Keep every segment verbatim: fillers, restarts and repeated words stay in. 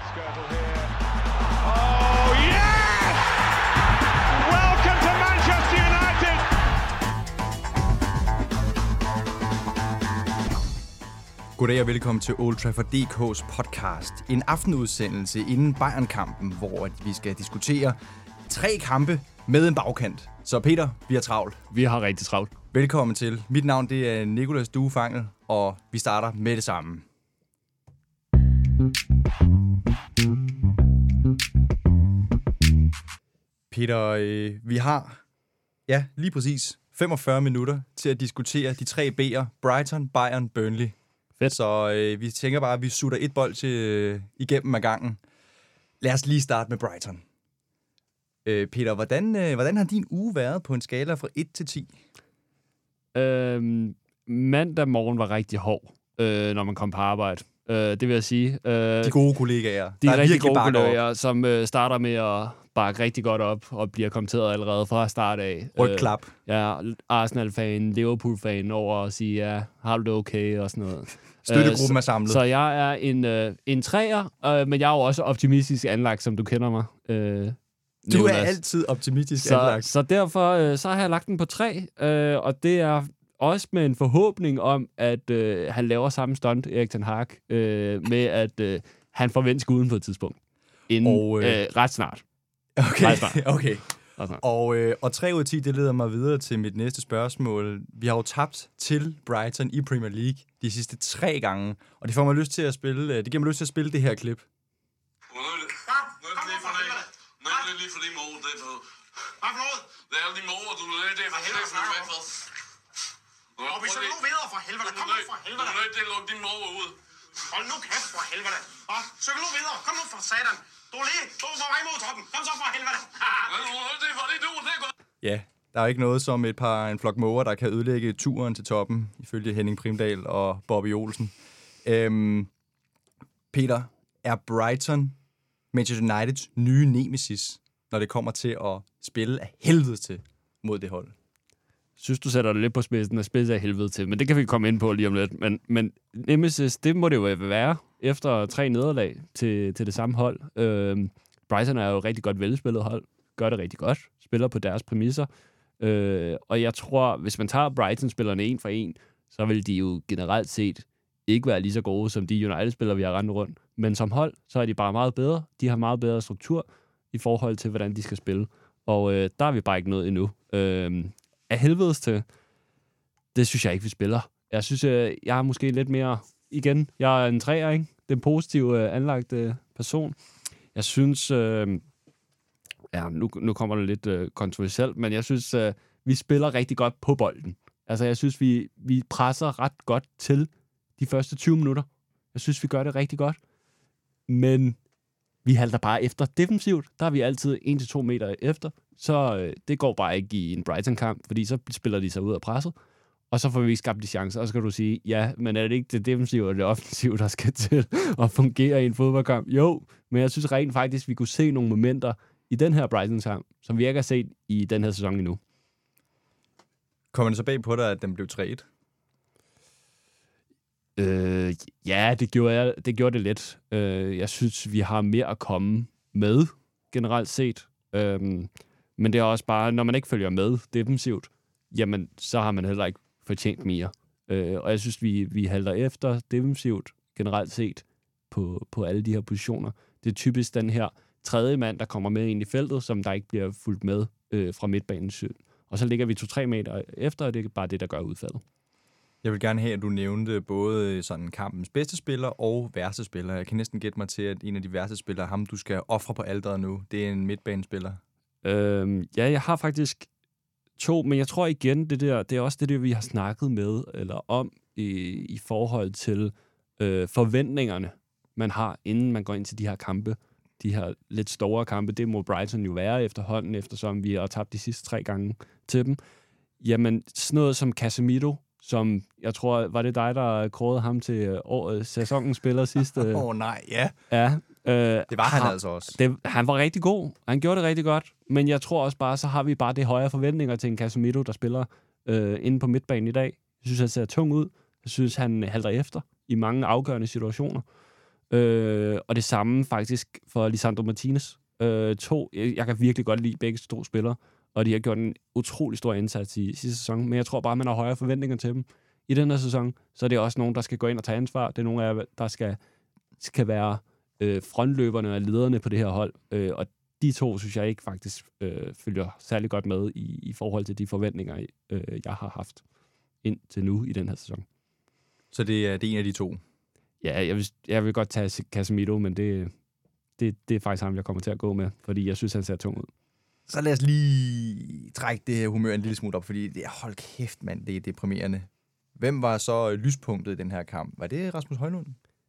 Skirtle here. Oh yes! Welcome to Manchester United! Goddag og velkommen til Old Trafford punktum d k's podcast. En aftenudsendelse inden Bayern-kampen, hvor vi skal diskutere tre kampe med en bagkant. Så Peter, vi har travlt. Vi har rigtig travlt. Velkommen til. Mit navn det er Nicolas Duefangel, og vi starter med det samme. Peter, øh, vi har ja, lige præcis femogfyrre minutter til at diskutere de tre B'er. Brighton, Bayern, Burnley. Fedt. Så øh, vi tænker bare, at vi sutter et bold til, øh, igennem ad gangen. Lad os lige starte med Brighton. Øh, Peter, hvordan, øh, hvordan har din uge været på en skala fra et til ti? Øhm, mandag morgen var rigtig hård, øh, når man kom på arbejde. Øh, det vil jeg sige. Øh, de gode kollegaer. De er rigtig gode kollegaer, som øh, starter med at bakke rigtig godt op og bliver kommenteret allerede fra start af. Rygklap. Øh, ja, Arsenal-fan, Liverpool-fan over og sige, ja, har du det okay og sådan noget. Støttegruppen er samlet. Så jeg er en, øh, en træer, øh, men jeg er jo også optimistisk anlagt, som du kender mig. Øh, Du er altid optimistisk så, anlagt. Så derfor øh, så har jeg lagt den på tre, øh, og det er også med en forhåbning om, at øh, han laver samme stunt, Erik ten Hag, øh, med at øh, han forventer skuden på et tidspunkt. Inden, og, øh, øh, ret snart. Okay, ret snart. okay. Ret snart. Og, øh, og tre ud af ti, det leder mig videre til mit næste spørgsmål. Vi har jo tabt til Brighton i Premier League de sidste tre gange, og det får mig lyst til at spille, det giver mig lyst til at spille det her klip. Lige for de mål, det er for... Hvad for noget? Det er alle de mål, du er nødt til for helvede for helvede. Og vi så nu videre for helvede. Kom nu for helvede. Du er nødt til at lukke de mål ud. Hold nu kæft for helvede. Så nu videre. Kom nu for satan. Du er lige. Du er på vej mod toppen. Kom så for helvede. Du er nødt til for det, du. Det er godt. Ja, der er ikke noget som et par en flok måger, der kan ødelægge turen til toppen, ifølge Henning Primdal og Bobby Olsen. Øhm, Peter, er Brighton Manchester Uniteds nye nemesis, når det kommer til at spille af helvede til mod det hold? Synes, du sætter det lidt på spidsen at spille af helvede til, men det kan vi komme ind på lige om lidt. Men, men nemesis, det må det jo være efter tre nederlag til, til det samme hold. Øhm, Brighton er jo et rigtig godt velspillet hold, gør det rigtig godt, spiller på deres præmisser. Øh, og jeg tror, hvis man tager Brighton-spillerne en for en, så vil de jo generelt set ikke være lige så gode som de United-spillere, vi har rendt rundt. Men som hold, så er de bare meget bedre. De har meget bedre struktur i forhold til, hvordan de skal spille. Og øh, der er vi bare ikke nået endnu. Øh, af helvedes til, det synes jeg ikke, vi spiller. Jeg synes, øh, jeg er måske lidt mere, igen, jeg er en træer, ikke? Det er en positiv øh, anlagt øh, person. Jeg synes, øh, ja, nu, nu kommer det lidt øh, kontroversielt, men jeg synes, øh, vi spiller rigtig godt på bolden. Altså, jeg synes, vi, vi presser ret godt til de første tyve minutter. Jeg synes, vi gør det rigtig godt. Men vi halter bare efter defensivt. Der er vi altid en til to meter efter. Så øh, det går bare ikke i en Brighton-kamp, fordi så spiller de sig ud af presset. Og så får vi ikke skabt de chancer. Og så kan du sige, ja, men er det ikke det defensive og det offensive, der skal til at fungere i en fodboldkamp? Jo, men jeg synes rent faktisk, vi kunne se nogle momenter i den her Brighton-kamp, som vi ikke har set i den her sæson endnu. Kommer det så bag på dig, at den blev tre et? Øh, ja, det gjorde, jeg, det gjorde det let. Øh, jeg synes, vi har mere at komme med, generelt set. Øh, men det er også bare, når man ikke følger med defensivt, jamen, så har man heller ikke fortjent mere. Øh, og jeg synes, vi, vi halter efter defensivt, generelt set, på, på alle de her positioner. Det er typisk den her tredje mand, der kommer med ind i feltet, som der ikke bliver fulgt med øh, fra midtbanen syd. Og så ligger vi to-tre meter efter, og det er bare det, der gør udfaldet. Jeg vil gerne have, at du nævnte både sådan kampens bedste spiller og værste spiller. Jeg kan næsten gætte mig til, at en af de værste spillere, ham du skal ofre på alteret nu, det er en midtbanespiller. Øhm, ja, jeg har faktisk to, men jeg tror igen, det der, det er også det, der, vi har snakket med eller om i, i forhold til øh, forventningerne, man har, inden man går ind til de her kampe. De her lidt store kampe, det må Brighton jo være efterhånden, eftersom vi har tabt de sidste tre gange til dem. Jamen, sådan noget som Casemiro, som jeg tror, var det dig, der kårede ham til året, sæsonens spiller sidste? Åh oh, nej, ja. Ja. Øh, det var han, han altså også. Det, han var rigtig god. Han gjorde det rigtig godt. Men jeg tror også bare, så har vi bare det højere forventninger til en Casemiro, der spiller øh, inde på midtbanen i dag. Jeg synes, han ser tung ud. Jeg synes, han halter efter i mange afgørende situationer. Øh, og det samme faktisk for Lisandro Martinez. Øh, to, jeg kan virkelig godt lide begge to spillere, og de har gjort en utrolig stor indsats i sidste sæson, men jeg tror bare, man har højere forventninger til dem. I den her sæson, så er det også nogen, der skal gå ind og tage ansvar. Det er nogen af jer, der skal, skal være øh, frontløberne og lederne på det her hold, øh, og de to, synes jeg ikke faktisk øh, følger særlig godt med i, i forhold til de forventninger, øh, jeg har haft indtil nu i den her sæson. Så det er, det er en af de to? Ja, jeg vil, jeg vil godt tage Casemiro, men det, det, det er faktisk ham, jeg kommer til at gå med, fordi jeg synes, han ser tung ud. Så lad os lige trække det her humør en lille smule op, fordi det er, hold kæft, mand, det er deprimerende. Hvem var så lyspunktet i den her kamp? Var det Rasmus Højlund?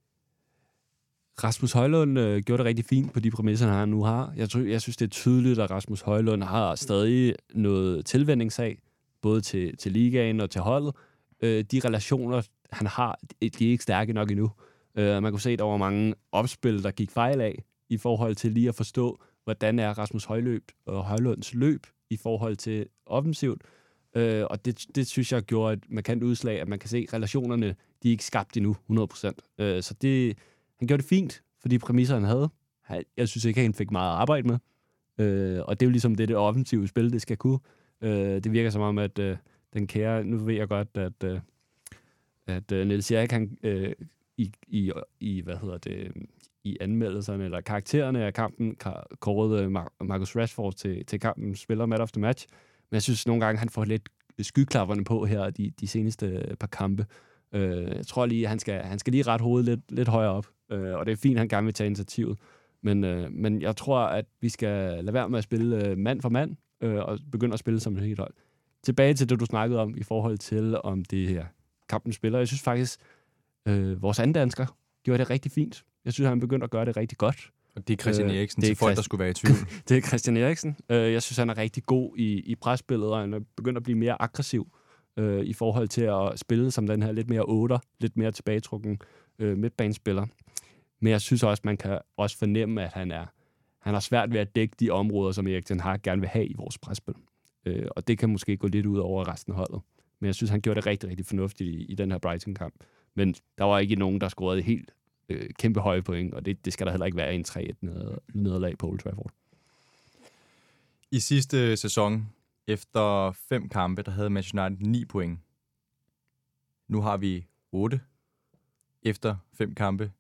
Rasmus Højlund øh, gjorde det rigtig fint på de præmisser, han nu har. Jeg, tror, jeg synes, det er tydeligt, at Rasmus Højlund har stadig noget tilvændingsag, både til, til ligaen og til holdet. Øh, de relationer, han har, de er ikke stærke nok endnu. Øh, man kunne se, at der var mange opspil, der gik fejl af, i forhold til lige at forstå, hvordan er Rasmus Højløb og Højlunds løb i forhold til offensivt. Øh, og det, det synes jeg gjorde et markant udslag, at man kan se, at relationerne, de er ikke skabt endnu, hundrede procent. Øh, så det, han gjorde det fint, for de præmisser, han havde. Jeg synes ikke, at han fik meget at arbejde med. Øh, og det er jo ligesom det, det offensive spil, det skal kunne. Øh, det virker som om, at øh, den kære, nu ved jeg godt, at, øh, at øh, Niels Erik, han øh, i, i, i, hvad hedder det, i anmeldelserne, eller karaktererne af kampen, kårede Mar- Marcus Rashford til, til kampen, spiller man of the match. Men jeg synes nogle gange, han får lidt skyklapperne på her de, de seneste par kampe. Øh, jeg tror lige, at han skal, han skal lige rette hovedet lidt, lidt højere op. Øh, og det er fint, at han gerne vil tage initiativet. Men, øh, men jeg tror, at vi skal lade være med at spille øh, mand for mand, øh, og begynde at spille som et helt hold. Tilbage til det, du snakkede om, i forhold til, om det her kampen spiller. Jeg synes faktisk, øh, vores anden dansker gjorde det rigtig fint. Jeg synes, han begyndte at gøre det rigtig godt. Og det er Christian Eriksen, øh, til folk, Christ... der skulle være i tvivl. Det er Christian Eriksen. Øh, jeg synes, han er rigtig god i, i presspillet, og han er begyndt at blive mere aggressiv øh, i forhold til at spille som den her lidt mere otter, lidt mere tilbagetrukken øh, midtbanespiller. Men jeg synes også, man kan også fornemme, at han er han har svært ved at dække de områder, som Erik ten Hag gerne vil have i vores presspil. Øh, og det kan måske gå lidt ud over resten af holdet. Men jeg synes, han gjorde det rigtig, rigtig fornuftigt i, i den her Brighton-kamp. Men der var ikke nogen, der scorede helt øh, kæmpe høje point, og det, det skal der heller ikke være i en tre et nederlag på Old Trafford. I sidste sæson, efter fem kampe, der havde Manchester United ni point. Nu har vi otte efter fem kampe.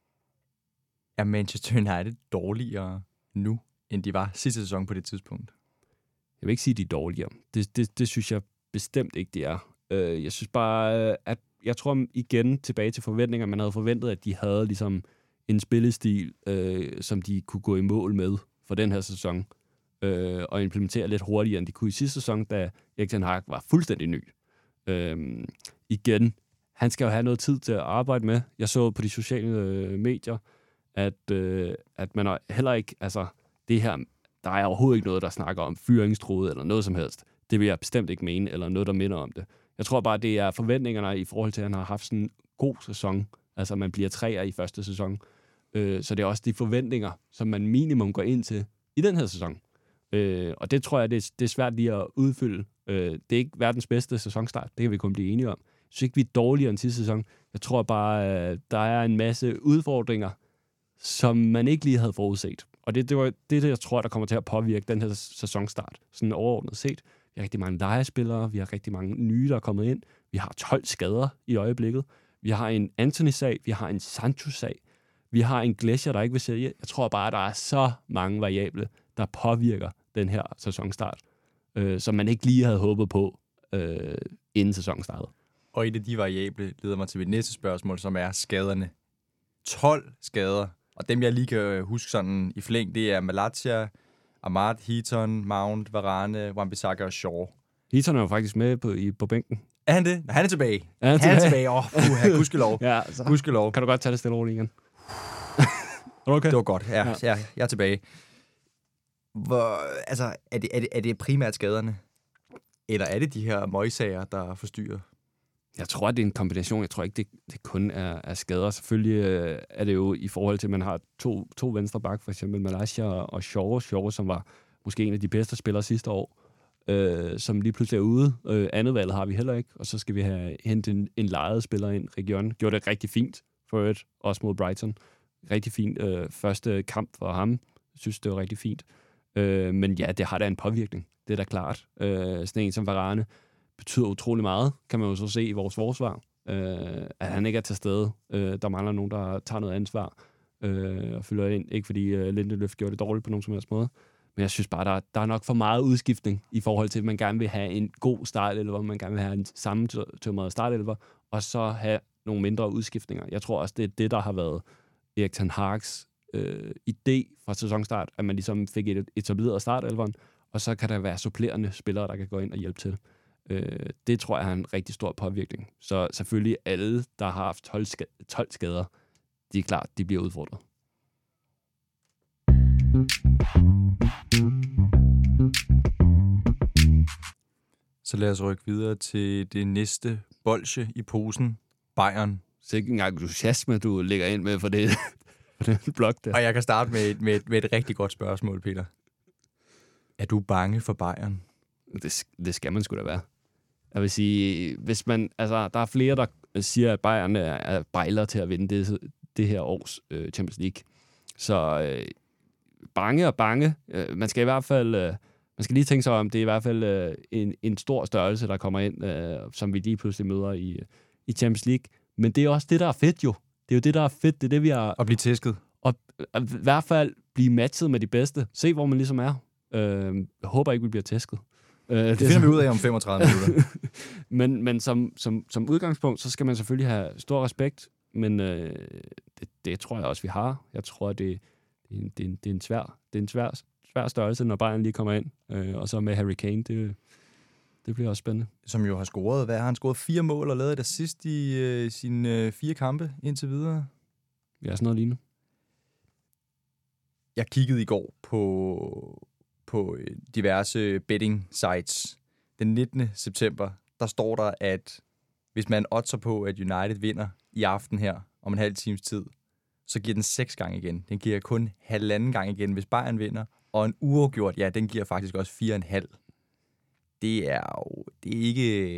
Er Manchester United dårligere nu, end de var sidste sæson på det tidspunkt? Jeg vil ikke sige, at de er dårligere. Det, det, det synes jeg bestemt ikke, det er. Øh, jeg synes bare, at jeg tror igen tilbage til forventninger, man havde forventet, at de havde ligesom en spillestil, øh, som de kunne gå i mål med for den her sæson, øh, og implementere lidt hurtigere, end de kunne i sidste sæson, da Erik ten Hag var fuldstændig ny. Øh, igen, han skal jo have noget tid til at arbejde med. Jeg så på de sociale øh, medier, at, øh, at man heller ikke, altså det her, der er overhovedet ikke noget, der snakker om fyringstruede eller noget som helst. Det vil jeg bestemt ikke mene, eller noget, der minder om det. Jeg tror bare, det er forventningerne i forhold til, at han har haft sådan en god sæson. Altså, man bliver treer i første sæson. Øh, så det er også de forventninger, som man minimum går ind til i den her sæson. Øh, og det tror jeg, det er, det er svært lige at udfylde. Øh, det er ikke verdens bedste sæsonstart. Det kan vi kun blive enige om. Jeg synes ikke, vi er dårligere end sidste sæson. Jeg tror bare, at der er en masse udfordringer, som man ikke lige havde forudset. Og det, det var det, jeg tror, der kommer til at påvirke den her sæsonstart. Sådan overordnet set. Vi har rigtig mange lejespillere, vi har rigtig mange nye, der er kommet ind. Vi har tolv skader i øjeblikket. Vi har en Anthony-sag, vi har en Sancho-sag. Vi har en Glescher, der ikke vil sælge. Jeg tror bare, at der er så mange variable, der påvirker den her sæsonstart, øh, som man ikke lige havde håbet på, øh, inden sæsonen startede. Og et af de variable leder mig til mit næste spørgsmål, som er skaderne. tolv skader. Og dem, jeg lige kan huske sådan i flæng, det er Malacia, Ahmad, Heaton, Mount, Varane, Wan-Bissaka og Shaw. Heaton er jo faktisk med på, i, på bænken. Er han det? Han er tilbage. Er han, han er tilbage? tilbage. Åh, oh, puha, gudskelov. Ja, så gudskelov. Kan du godt tage det stille roligt igen? Okay. Det var godt. Ja, ja. Jeg, jeg er tilbage. Hvor, altså, er det, er, det, er det primært skaderne? Eller er det de her møgsager, der forstyrrer? Jeg tror, at det er en kombination. Jeg tror ikke, det, det kun er, er skader. Selvfølgelig øh, er det jo i forhold til, at man har to, to venstre bak, for eksempel Malacia og Shaw. Shaw, som var måske en af de bedste spillere sidste år, øh, som lige pludselig er ude. Øh, andet valg har vi heller ikke. Og så skal vi have hentet en, en lejet spiller ind. Region gjorde det rigtig fint for et, også mod Brighton. rigtig fint øh, første kamp for ham. Jeg synes, det var rigtig fint. Øh, men ja, det har da en påvirkning. Det er da klart. Øh, sådan en som Varane betyder utrolig meget, kan man jo så se i vores forsvar. Øh, at han ikke er til stede. Øh, der mangler nogen, der tager noget ansvar øh, og fylder ind. Ikke fordi øh, Lindeløf gjorde det dårligt på nogen som helst måde. Men jeg synes bare, der, der er nok for meget udskiftning i forhold til, at man gerne vil have en god startelver, man gerne vil have en sammentømret startelver, og så have nogle mindre udskiftninger. Jeg tror også, det er det, der har været Erik ten Hag's øh, idé fra sæsonstart, at man ligesom fik et etableret startelveren, og så kan der være supplerende spillere, der kan gå ind og hjælpe til. Øh, det tror jeg har en rigtig stor påvirkning. Så selvfølgelig alle, der har haft tolv, ska- tolv skader, de er klart, de bliver udfordret. Så lad os rykke videre til det næste bolsje i posen. Bayern. Så ikke engang entusiasme, du lægger ind med for det, for den blok der. Og jeg kan starte med et, med, et, med et rigtig godt spørgsmål, Peter. Er du bange for Bayern? Det, det skal man sgu da være. Jeg vil sige, hvis man, altså, der er flere, der siger, at Bayern er, er bejler til at vinde det, det her års øh, Champions League. Så øh, bange og bange. Øh, man skal i hvert fald, øh, man skal lige tænke sig om, det er i hvert fald øh, en, en stor størrelse, der kommer ind, øh, som vi lige pludselig møder i, i Champions League. Men det er også det, der er fedt jo. Det er jo det, der er fedt. Det er det, vi har... At blive tæsket. Og i hvert fald blive matchet med de bedste. Se, hvor man ligesom er. Øh, jeg håber ikke, vi bliver tæsket. Øh, det, det finder vi ud af om femogtredive minutter. men men som, som, som udgangspunkt, så skal man selvfølgelig have stor respekt. Men øh, det, det tror jeg også, vi har. Jeg tror, det, det, er, en, det, er, en, det er en svær, det er en svær, svær størrelse, når Bayern lige kommer ind. Øh, og så med Harry Kane, det, det bliver også spændende. Som jo har scoret, hvad har han scoret? Fire mål og lavet et assist i øh, sine øh, fire kampe indtil videre. Ja, sådan noget lignende. Jeg kiggede i går på, på diverse betting sites. Den nittende september, der står der, at hvis man oddser på, at United vinder i aften her om en halv times tid, så giver den seks gange igen. Den giver kun halvanden gang igen, hvis Bayern vinder. Og en uafgjort, ja, den giver faktisk også fire og en halv. Det er jo det er ikke,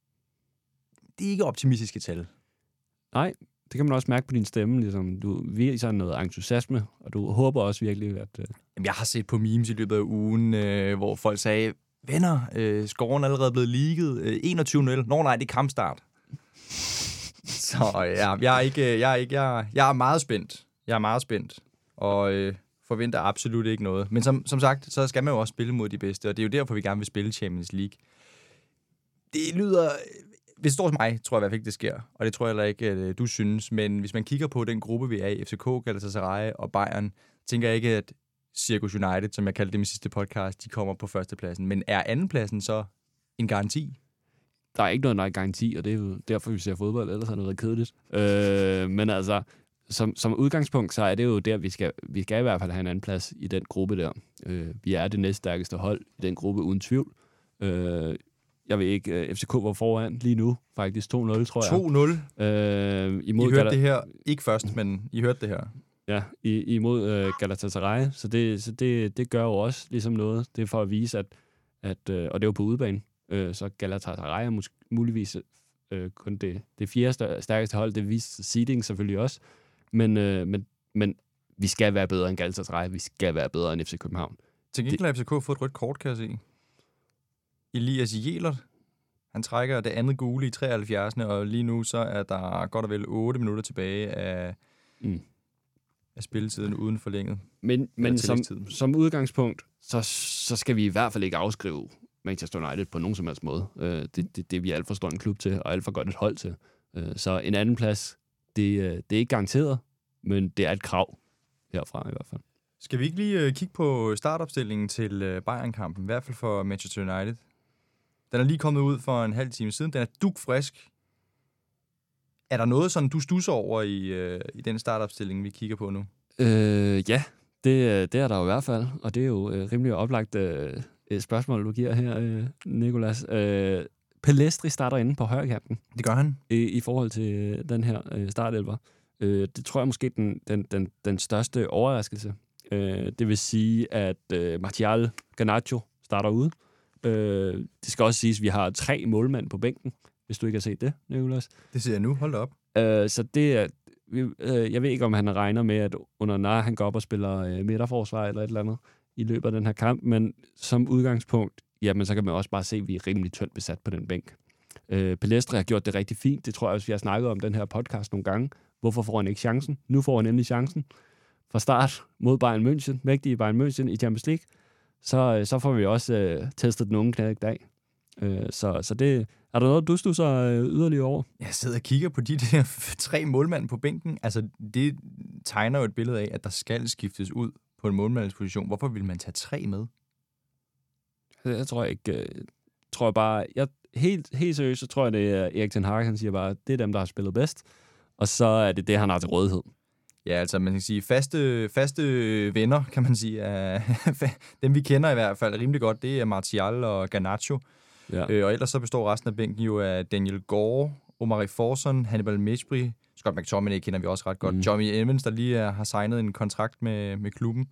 det er ikke optimistiske tal. Nej, det kan man også mærke på din stemme. Ligesom, du viser noget entusiasme, og du håber også virkelig, at... Uh... Jamen, jeg har set på memes i løbet af ugen, øh, hvor folk sagde, venner, øh, scoren er allerede blevet leaget. Øh, enogtyve nul. Nå nej, det er kampstart. Så ja, jeg er, ikke, jeg, er ikke, jeg, jeg er meget spændt. Jeg er meget spændt, og øh, forventer absolut ikke noget. Men som, som sagt, så skal man jo også spille mod de bedste, og det er jo derfor, vi gerne vil spille Champions League. Det lyder... Hvis det står som mig, tror jeg i hvert fald ikke, det sker. Og det tror jeg heller ikke, at du synes. Men hvis man kigger på den gruppe, vi er i, F C K, Galatasaray og Bayern, tænker jeg ikke, at Circus United, som jeg kaldte det i min sidste podcast, de kommer på førstepladsen. Men er andenpladsen så en garanti? Der er ikke noget nej garanti, og det er jo derfor, vi ser fodbold, ellers har det været kedeligt. Øh, men altså, som, som udgangspunkt, så er det jo der, vi skal, vi skal i hvert fald have en anden plads i den gruppe der. Øh, vi er det næststærkeste hold i den gruppe, uden tvivl. Øh, Jeg ved ikke, F C K var foran lige nu, faktisk to nul, tror jeg. to nul? Øh, imod I hørte Gal- det her, ikke først, men I hørte det her. Ja, i, imod øh, Galatasaray, så, det, så det, det gør jo også ligesom noget. Det er for at vise, at, at øh, og det er jo på udebane, øh, så Galatasaray er mus- muligvis øh, kun det, det fjerde stærkeste hold. Det viser seeding selvfølgelig også, men, øh, men, men vi skal være bedre end Galatasaray, vi skal være bedre end F C København. Til gengæld har F C K fået et rødt kort, kan jeg se. Elias Jelert, han trækker det andet gule i treoghalvfjerds. Og lige nu så er der godt og vel otte minutter tilbage af, mm. af spilletiden uden forlænget. Men, men som, som udgangspunkt, så, så skal vi i hvert fald ikke afskrive Manchester United på nogen som helst måde. Øh, det, det, det er vi alt for stor en klub til, og alt for godt et hold til. Øh, så en anden plads, det, det er ikke garanteret, men det er et krav herfra i hvert fald. Skal vi ikke lige uh, kigge på startopstillingen til uh, Bayern-kampen, i hvert fald for Manchester United? Den er lige kommet ud for en halv time siden. Den er dugfrisk. Er der noget, sådan du stusser over i, uh, i den startopstilling, vi kigger på nu? Øh, ja, det, det er der jo i hvert fald, og det er jo uh, rimelig oplagt uh, spørgsmål, du giver her, uh, Nicolas. Uh, Pellistri starter inde på højrekanten. Det gør han. I, i forhold til uh, den her uh, startelver. Uh, det tror jeg måske den, den, den, den største overraskelse. Uh, det vil sige, at uh, Martial Garnacho starter ude. Uh, det skal også siges, at vi har tre målmænd på bænken, hvis du ikke har set det, Nicolas. Det ser jeg nu. Hold da op. Uh, så det er, vi, øh, jeg ved ikke, om han regner med, at under Nar, han går op og spiller øh, midterforsvar eller et eller andet i løbet af den her kamp, men som udgangspunkt, jamen så kan man også bare se, at vi er rimelig tyndt besat på den bænk. Øh, Pellistri har gjort det rigtig fint. Det tror jeg også, vi har snakket om den her podcast nogle gange. Hvorfor får han ikke chancen? Nu får han endelig chancen. Fra start mod Bayern München, mægtige Bayern München i Champions League, så, så får vi også øh, testet den unge knægt af. Øh, så, så det, er der noget, du stusser øh, yderligere over? Jeg sidder og kigger på de der tre målmænd på bænken. Altså, det tegner jo et billede af, at der skal skiftes ud på en målmandsposition. Hvorfor vil man tage tre med? Jeg tror ikke... Jeg tror jeg bare... Jeg, helt, helt seriøst, så tror jeg, det er Erik Ten Hag, han siger bare, det er dem, der har spillet bedst. Og så er det det, han har til rådighed. Ja, altså man kan sige, faste, faste venner, kan man sige, af dem vi kender i hvert fald rimelig godt, det er Martial og Garnacho. Ja. Øh, og ellers så består resten af bænken jo af Daniel Gore, Omari Forson, Hannibal Mejbri, Scott McTominay kender vi også ret godt, mm. Johnny Evans, der lige er, har signet en kontrakt med, med klubben.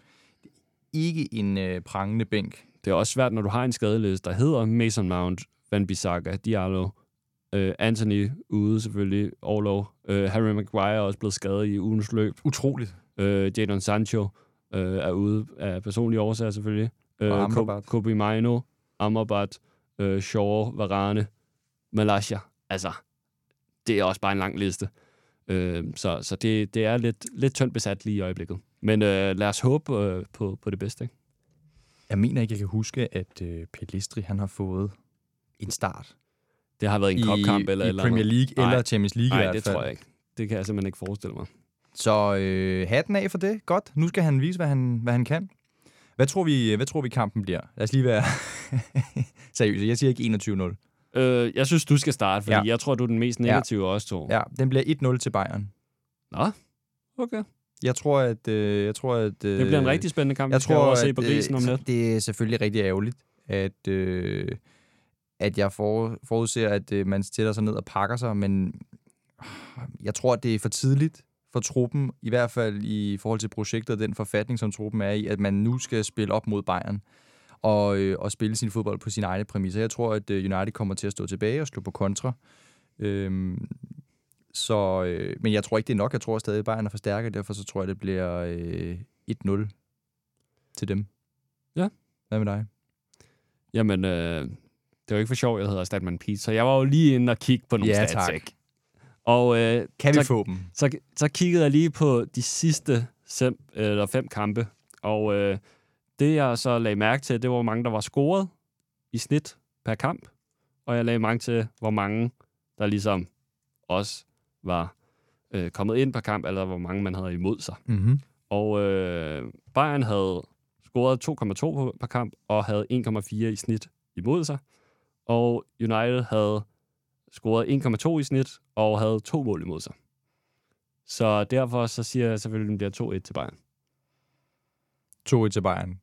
Ikke en øh, prangende bænk. Det er også svært, når du har en skadeliste, der hedder Mason Mount, Van Bissaka, Diallo, øh, Anthony ude selvfølgelig, Orlov, øh, Harry Maguire er også blevet skadet i ugens løb. Utroligt. Øh, Jadon Sancho øh, er ude af personlige årsager selvfølgelig. Øh, Kobe Mainoo, Amrabat, øh, Shaw, Varane, Malaysia. Altså, det er også bare en lang liste. Øh, så så det, det er lidt, lidt tyndt besat lige i øjeblikket. Men øh, lad os håbe øh, på, på det bedste, ikke? Jeg mener ikke, jeg kan huske, at øh, Pellistri, han har fået en start. Det har været en kopkamp eller i eller Premier League nej, eller Champions League nej, i hvert fald. det tror jeg ikke. Det kan jeg simpelthen ikke forestille mig. Så øh, hatten af for det. Godt. Nu skal han vise, hvad han, hvad han kan. Hvad tror vi, hvad tror vi kampen bliver? Lad os lige være seriøse. Jeg siger ikke enogtyve nul. Øh, jeg synes, du skal starte, fordi ja. jeg tror, du er den mest negative ja. også to. Ja, den bliver et nul til Bayern. Nå, okay. Jeg tror, at... Øh, jeg tror, at øh, det bliver en rigtig spændende kamp. Jeg tror, tror, at se på grisen om lidt. Det er selvfølgelig rigtig ærgerligt, at, øh, at jeg for, forudser, at øh, man stiller sig ned og pakker sig, men jeg tror, at det er for tidligt for truppen, i hvert fald i forhold til projektet og den forfatning, som truppen er i, at man nu skal spille op mod Bayern og, øh, og spille sin fodbold på sine egne præmisser. Jeg tror, at øh, United kommer til at stå tilbage og slå på kontra. Øhm, så, øh, men jeg tror ikke, det er nok. Jeg tror stadig, at Bayern er for stærke, derfor så tror jeg, det bliver øh, et nul til dem. Ja. Hvad med dig? Jamen, øh, det var ikke for sjovt, jeg hedder Statman Pete, så jeg var jo lige inde og kigge på nogle ja, stats, ikke? Og, øh, kan vi så, få dem? Så, så kiggede jeg lige på de sidste sem, eller fem kampe, og øh, det jeg så lagde mærke til, det var, hvor mange der var scoret i snit per kamp, og jeg lagde mærke til, hvor mange der ligesom også var øh, kommet ind per kamp, eller hvor mange man havde imod sig. Mm-hmm. Og øh, Bayern havde scoret to komma to per kamp, og havde en komma fire i snit imod sig, og United havde scorede en komma to i snit, og havde to mål imod sig. Så derfor så siger jeg selvfølgelig, at det bliver to et til Bayern. to et til Bayern.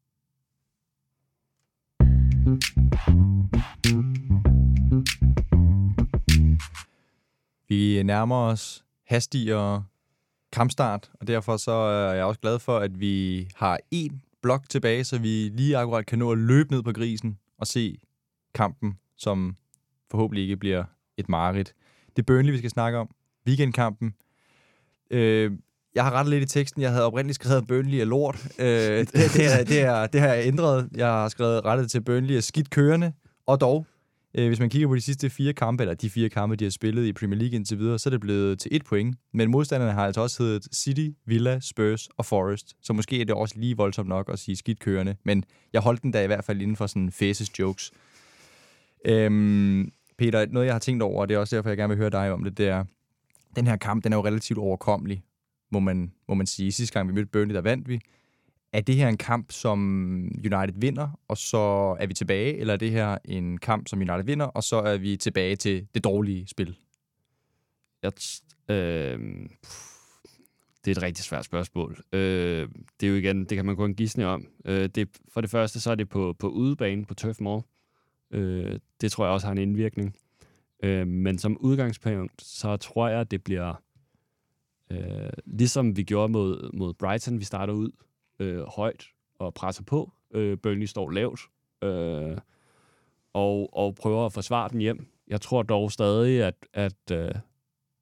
Vi nærmer os hastigere kampstart, og derfor så er jeg også glad for, at vi har én blok tilbage, så vi lige akkurat kan nå at løbe ned på grisen og se kampen, som forhåbentlig ikke bliver et mareridt. Det er Burnley, vi skal snakke om. Weekendkampen. Øh, jeg har rettet lidt i teksten. Jeg havde oprindeligt skrevet, at Burnley er lort. Øh, det, det, er, det, er, det har jeg ændret. Jeg har skrevet rettet til Burnley er skidt kørende. Og dog, øh, hvis man kigger på de sidste fire kampe, eller de fire kampe, de har spillet i Premier League indtil videre, så er det blevet til et point. Men modstanderne har altså også heddet City, Villa, Spurs og Forest. Så måske er det også lige voldsomt nok at sige skidt kørende. Men jeg holdt den da i hvert fald inden for sådan faces jokes. Øhm, Peter, noget jeg har tænkt over, og det er også derfor, jeg gerne vil høre dig om det, det er, den her kamp, den er jo relativt overkommelig, må man, må man sige. Sidste gang vi mødte Burnley, der vandt vi. Er det her en kamp, som United vinder, og så er vi tilbage, eller er det her en kamp, som United vinder, og så er vi tilbage til det dårlige spil? Jeg t- øh, det er et rigtig svært spørgsmål. Øh, det er jo igen, det kan man kun gisne om. Øh, det, for det første, så er det på, på udebane, på Turf Moor. Øh, det tror jeg også har en indvirkning. Øh, men som udgangspunkt, så tror jeg, det bliver øh, ligesom vi gjorde mod, mod Brighton. Vi starter ud øh, højt og presser på. Øh, Burnley står lavt øh, og, og prøver at forsvare den hjem. Jeg tror dog stadig, at, at øh,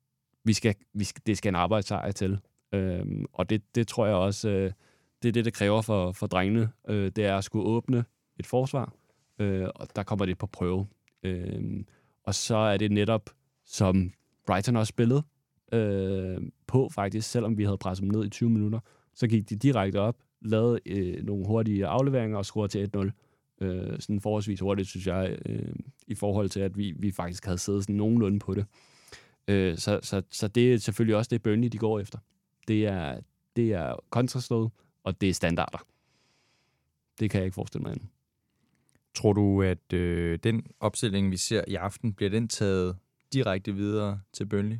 vi skal, vi skal, det skal en arbejdssejr til. Øh, og det, det tror jeg også, øh, det er det, det kræver for, for drengene. Øh, det er at skulle åbne et forsvar, øh, og der kommer det på prøve. Øh, og så er det netop, som Brighton også spillede øh, på faktisk, selvom vi havde presset dem ned i tyve minutter, så gik de direkte op, lavede øh, nogle hurtige afleveringer og scorede til et nul. Øh, sådan forholdsvis hurtigt, synes jeg, øh, i forhold til, at vi, vi faktisk havde siddet sådan nogenlunde på det. Øh, så, så, så det er selvfølgelig også det, Burnley de går efter. Det er, det er kontraslået, og det er standarder. Det kan jeg ikke forestille mig andet. Tror du, at øh, den opstilling, vi ser i aften, bliver den taget direkte videre til Burnley?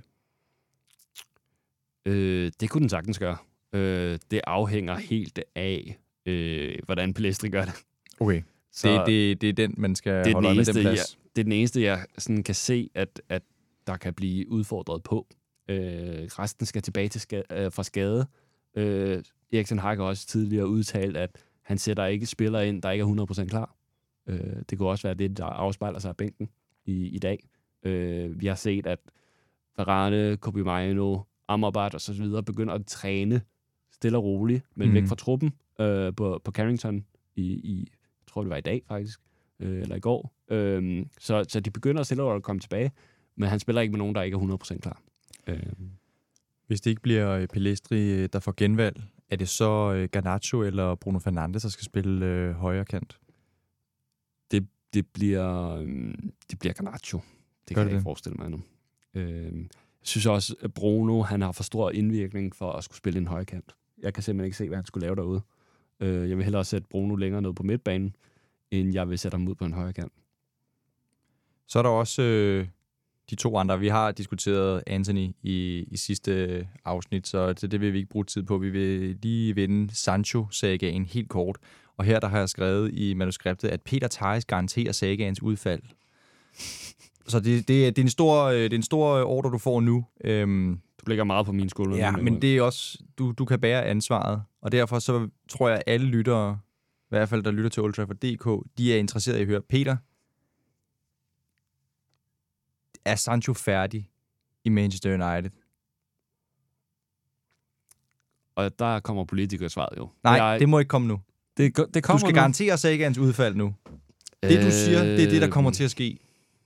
Øh, det kunne den sagtens gøre. Øh, det afhænger helt af, øh, hvordan Pelestri gør det. Okay. Så det, det, det er den, man skal holde med den plads? Jeg, det er den eneste, jeg sådan kan se, at, at der kan blive udfordret på. Øh, resten skal tilbage til skade, øh, fra skade. Øh, Erik ten Hag har også tidligere udtalt, at han sætter ikke spillere ind, der ikke er hundrede procent klar. Øh, det kunne også være det, der afspejler sig af bænken i, i dag. Øh, vi har set, at Varane, Kobe Mainoo, Amrabat og så videre begynder at træne stille og roligt, men mm. væk fra truppen øh, på, på Carrington i, i, jeg tror det var i dag faktisk, øh, eller i går. Øh, så, så de begynder stille og roligt at komme tilbage, men han spiller ikke med nogen, der ikke er hundrede procent klar. Øh. Hvis det ikke bliver Pelestri, der får genvalg, er det så Garnacho eller Bruno Fernandes, der skal spille øh, højre kant? Det, det, bliver, øh, det bliver Garnacho. Det Gør kan det jeg ikke det? forestille mig endnu. Øh, jeg synes også, at Bruno han har for stor indvirkning for at skulle spille en højre kant. Jeg kan simpelthen ikke se, hvad han skulle lave derude. Øh, jeg vil hellere sætte Bruno længere ned på midtbanen, end jeg vil sætte ham ud på en højre kant. Så er der også øh, de to andre. Vi har diskuteret Anthony i, i sidste afsnit, så det, det vil vi ikke bruge tid på. Vi vil lige vende Sancho-sagaen helt kort. Og her der har jeg skrevet i manuskriptet, at Peter Theis garanterer sagaens udfald. Så det, det, er, det, er en stor, det er en stor ordre, du får nu. Øhm, Du ligger meget på mine skuldre. ja, men det er også, du, du kan bære ansvaret. Og derfor så tror jeg, at alle lyttere, i hvert fald der lytter til Old Trafford punktum d k, de er interesserede i at høre, Peter, er Sancho færdig i Manchester United? Og der kommer politikersvaret jo. Nej, jeg, det må ikke komme nu. det, det kommer Du skal nu. garantere sagaens udfald nu. Det, du siger, det er det, der kommer til at ske.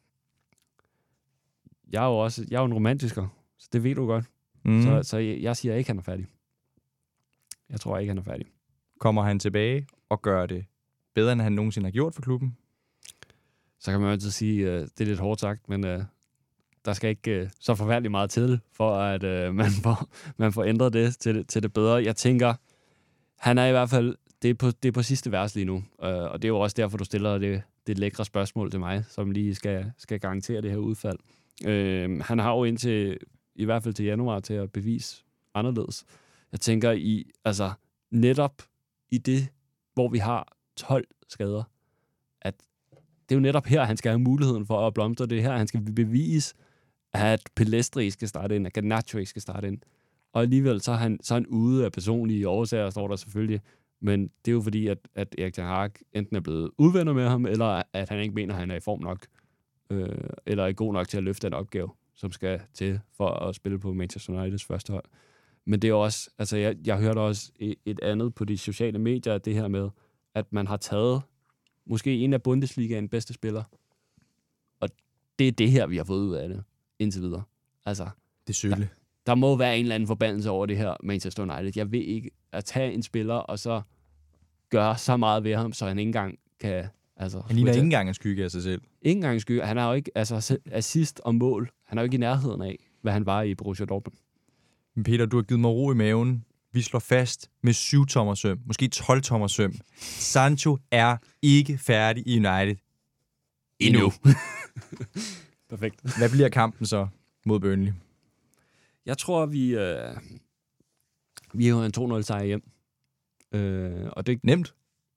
Jeg er jo også jeg er jo en romantiker, så det ved du godt. Mm. Så, så jeg, jeg siger ikke, han er færdig. Jeg tror ikke, han er færdig. Kommer han tilbage og gør det bedre, end han nogensinde har gjort for klubben? Så kan man jo altid sige, uh, det er lidt hårdt sagt, men uh, der skal ikke uh, så forfærdeligt meget til, for at uh, man, får, man får ændret det til, til det bedre. Jeg tænker, han er i hvert fald, det er på, det er på sidste vers lige nu, uh, og det er jo også derfor, du stiller det, det lækre spørgsmål til mig, som lige skal, skal garantere det her udfald. Uh, han har jo indtil, i hvert fald til januar, til at bevise anderledes. Jeg tænker i, altså netop i det, hvor vi har tolv skader, at det er jo netop her, han skal have muligheden for at blomstre. Det er her, han skal bevise, at Pelestri skal starte ind, at Garnacho skal starte ind. Og alligevel, så er han, så er han ude af personlige årsager, står der selvfølgelig. Men det er jo fordi, at, at Erik ten Hag enten er blevet uvenner med ham, eller at han ikke mener, at han er i form nok. Øh, eller er god nok til at løfte en opgave, som skal til for at spille på Manchester Uniteds første hold. Men det er også, altså jeg, jeg hørte også et andet på de sociale medier, det her med, at man har taget måske en af Bundesligaens bedste spillere. Og det er det her, vi har fået ud af det, indtil videre. Altså, Det er sølle. der, der må være en eller anden forbandelse over det her Manchester United. Jeg vil ikke at tage en spiller, og så gøre så meget ved ham, så han ikke engang kan... Altså, Han ligner ikke engang en skygge af sig selv. Ikke engang skygge. Han har jo ikke, altså assist og mål, han er jo ikke i nærheden af, hvad han var i Borussia Dortmund. Men Peter, du har givet mig ro i maven. Vi slår fast med syv tommer søm, måske tolv tommer søm. Sancho er ikke færdig i United. Endnu. Perfekt. Hvad bliver kampen så mod Burnley? Jeg tror, vi, øh, vi har en to nul sejr hjem. Øh, og det Nemt?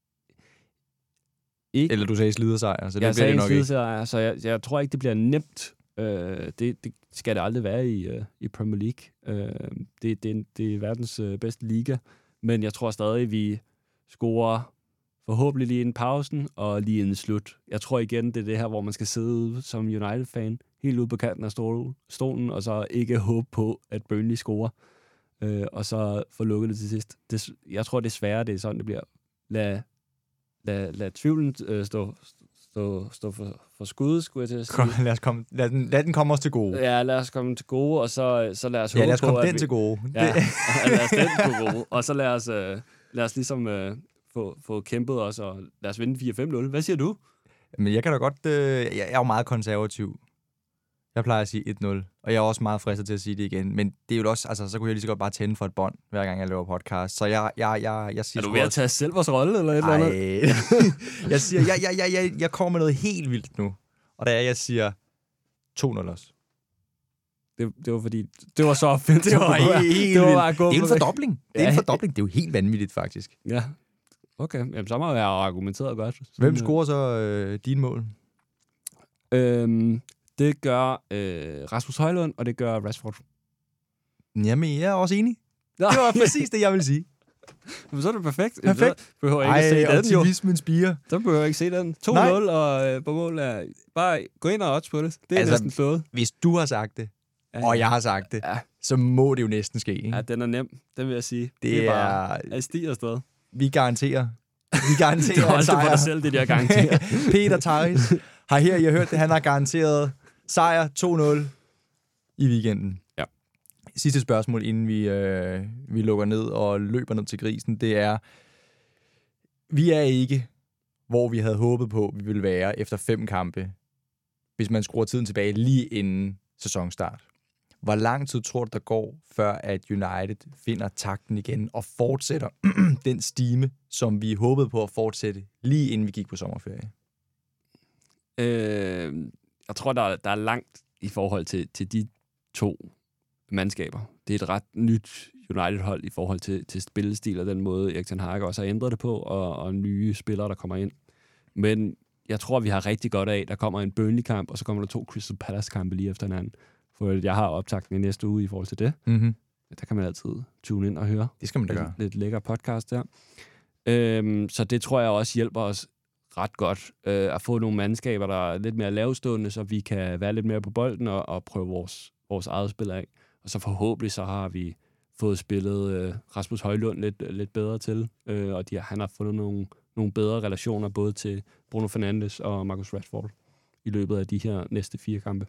ikke... Eller du sagde slidersejr, så det jeg bliver det nok ikke. slidersejr, så jeg, jeg tror ikke, det bliver nemt. Øh, det, det skal det aldrig være i, uh, i Premier League. Øh, det, det, det er verdens uh, bedste liga. Men jeg tror stadig, vi scorer forhåbentlig lige inden pausen og lige inden slut. Jeg tror igen, det er det her, hvor man skal sidde som United-fan helt ude på kanten af stol, stolen, og så ikke håbe på, at Burnley scorer, øh, og så få lukket det til sidst. Det, jeg tror desværre, det er sådan, det bliver. Lad, lad, lad tvivlen øh, stå, stå, stå for, for skud, skulle jeg til at sige. Kom, lad, os komme, lad, den, lad den komme os til gode. Ja, lad os komme til gode, og så, så lad os ja, håbe lad os komme på, den vi, til gode. Ja, lad os den til gode. Og så lad os, øh, lad os ligesom øh, få, få kæmpet os, og lad os vinde fire fem nul. Hvad siger du? Men jeg kan da godt... Øh, jeg, jeg er jo meget konservativ. Jeg plejer at sige et nul, og jeg er også meget fristet til at sige det igen. Men det er jo også... Altså, så kunne jeg lige så godt bare tænde for et bånd, hver gang jeg laver podcast. Så jeg, jeg, jeg, jeg siger... Er du ved at tage selv vores rolle, eller et eller andet? andet? jeg siger... Jeg, jeg, jeg, jeg, jeg kommer med noget helt vildt nu. Og det er, jeg siger to nul også. Det, det var fordi... Det var så offensivt. Det var helt vildt. Det var det er en fordobling. Det er en fordobling. Det er jo helt vanvittigt, faktisk. Ja. Okay, jamen, så må jeg argumenteret godt. Hvem scorer så øh, dine mål? Øhm, det gør øh, Rasmus Højlund, og det gør Rashford. Jamen, jeg er også enig. Det var præcis det, jeg vil sige. Men så er det perfekt. Perfekt. Så behøver jeg ikke Ej, at se den, jo. optimismen spiger. Så behøver jeg ikke se den. to nul, og øh, på mål er... Bare gå ind og odds på det. Det er altså, næsten slået. Hvis du har sagt det, ja, og jeg har sagt det, ja, så må det jo næsten ske, ikke? Ja, den er nem. Den vil jeg sige. Det, det er bare... er... Jeg stiger afsted. Vi garanterer. Vi garanterer, du holdt på dig selv, det der garanterer. Peter Tharis har her, I har hørt det, han har garanteret sejr to nul i weekenden. Ja. Sidste spørgsmål, inden vi, øh, vi lukker ned og løber ned til grisen, det er, vi er ikke, hvor vi havde håbet på, vi ville være efter fem kampe, hvis man skruer tiden tilbage lige inden sæsonstart. Hvor lang tid tror du, der går, før at United finder takten igen og fortsætter den stime, som vi håbede på at fortsætte, lige inden vi gik på sommerferie? Øh, jeg tror, der er, der er langt i forhold til, til de to mandskaber. Det er et ret nyt United-hold i forhold til, til spillestil og den måde, Erik ten Hag også har ændret det på, og, og nye spillere, der kommer ind. Men jeg tror, vi har rigtig godt af, der kommer en Burnley-kamp, og så kommer der to Crystal Palace-kampe lige efter hinanden. For jeg har optakten i næste uge i forhold til det. Mm-hmm. Der kan man altid tune ind og høre. Det skal man da gøre. Lidt, lidt lækker podcast der. Øhm, så det tror jeg også hjælper os ret godt. Øh, at få nogle mandskaber, der er lidt mere lavstående, så vi kan være lidt mere på bolden og, og prøve vores, vores eget spil af. Og så forhåbentlig så har vi fået spillet øh, Rasmus Højlund lidt, lidt bedre til. Øh, og de, han har fundet nogle, nogle bedre relationer både til Bruno Fernandes og Marcus Rashford i løbet af de her næste fire kampe.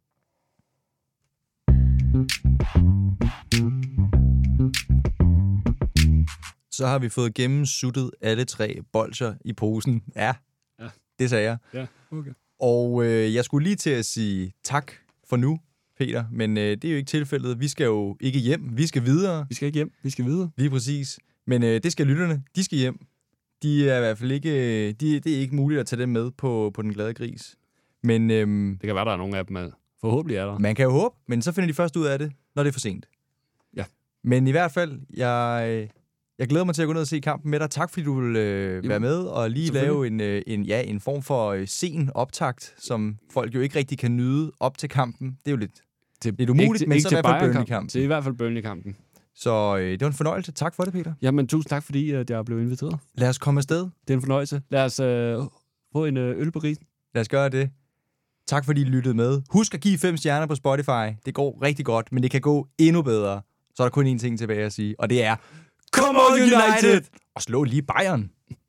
Så har vi fået gennemsuttet alle tre bolcher i posen. Ja, ja. Det sagde jeg. Ja, okay. Og øh, jeg skulle lige til at sige tak for nu, Peter, men øh, det er jo ikke tilfældet. Vi skal jo ikke hjem, vi skal videre. Vi skal ikke hjem, vi skal videre. Lige præcis. Men øh, det skal lytterne, de skal hjem. De er i hvert fald ikke, de, det er ikke muligt at tage dem med på, på den glade gris. Men øhm, det kan være, der er nogle af dem, man forhåbentlig er der. Man kan jo håbe, men så finder de først ud af det, når det er for sent. Ja. Men i hvert fald, jeg, jeg glæder mig til at gå ned og se kampen med dig. Tak fordi du vil øh, være med og lige lave en, øh, en, ja, en form for øh, sen optakt, som folk jo ikke rigtig kan nyde op til kampen. Det er jo lidt, til, lidt umuligt, ikke, men ikke så i hvert fald Burnley-kampen. Det er i hvert fald Burnley-kampen. Så øh, det var en fornøjelse. Tak for det, Peter. Jamen, tusind tak, fordi at jeg blev inviteret. Lad os komme afsted. Det er en fornøjelse. Lad os øh, få en øh, øl på risen. Lad os gøre det. Tak fordi I lyttede med. Husk at give fem stjerner på Spotify. Det går rigtig godt, men det kan gå endnu bedre. Så er der kun én ting tilbage at sige, og det er Come on United! Og slå lige Bayern!